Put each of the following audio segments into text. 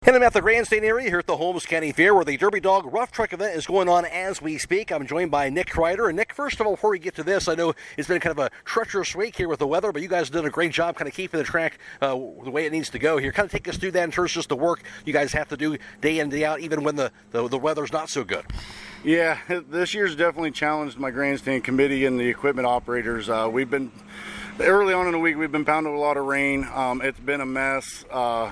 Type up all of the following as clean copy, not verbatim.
And I'm at the Grandstand area here at the Holmes County Fair where the Derby Dog Rough Truck event is going on as we speak. I'm joined by Nick Kreider. And Nick, first of all, before we get to this, I know it's been kind of a treacherous week here with the weather, but you guys did a great job kind of keeping the track the way it needs to go here. Kind of take us through that in terms of just the work you guys have to do day in, day out, even when the weather's not so good. Yeah, this year's definitely challenged my grandstand committee and the equipment operators. We've been, early on in the week, we've been pounding with a lot of rain. It's been a mess.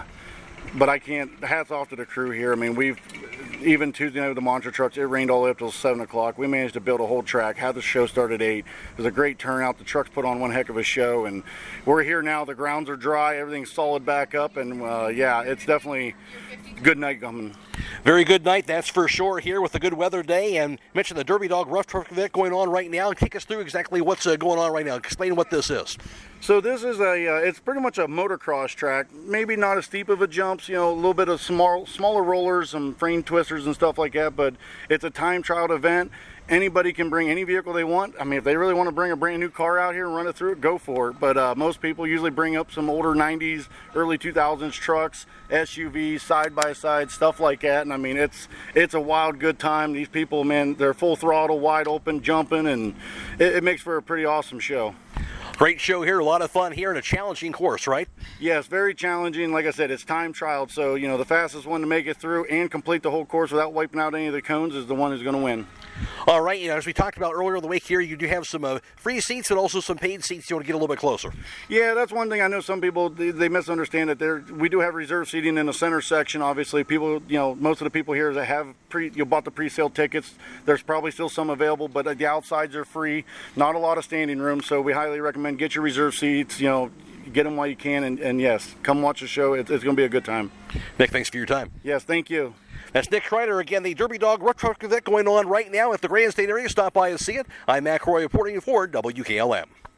But I can't, hats off to the crew here. I mean, even Tuesday night with the monster trucks, it rained all the way up till 7 o'clock. We managed to build a whole track, had the show start at 8. It was a great turnout. The trucks put on one heck of a show, and we're here now. The grounds are dry, everything's solid back up, and yeah, it's definitely a good night coming. Very good night, that's for sure, here with a good weather day. And you mentioned the Derby Dog Rough Truck event going on right now. Take us through exactly what's going on right now. Explain what this is. So this is it's pretty much a motocross track. Maybe not as steep of a jumps, a little bit of smaller rollers, some frame twisters and stuff like that, but it's a time trial event. Anybody can bring any vehicle they want. I mean, if they really want to bring a brand new car out here and run it through it, go for it. But most people usually bring up some older 90s, early 2000s trucks, SUVs, side-by-side, stuff like that. And I mean, it's a wild, good time. These people, man, they're full throttle, wide open, jumping, and it makes for a pretty awesome show. Great show here, a lot of fun here, and a challenging course, right? Yes, very challenging. Like I said, it's time trialed, so the fastest one to make it through and complete the whole course without wiping out any of the cones is the one who's going to win. All right, as we talked about earlier in the week here, you do have some free seats and also some paid seats. You want to get a little bit closer. Yeah, that's one thing I know some people, they misunderstand that we do have reserve seating in the center section. Obviously, people, most of the people here that have bought the pre-sale tickets, there's probably still some available, but the outsides are free. Not a lot of standing room, so we highly recommend get your reserve seats, get them while you can, and yes, come watch the show. It's going to be a good time. Nick, thanks for your time. Yes, thank you. That's Nick Kreider again, the Derby Dog Rough Truck event going on right now at the Grandstand area. Stop by and see it. I'm Matt Croy reporting for WKLM.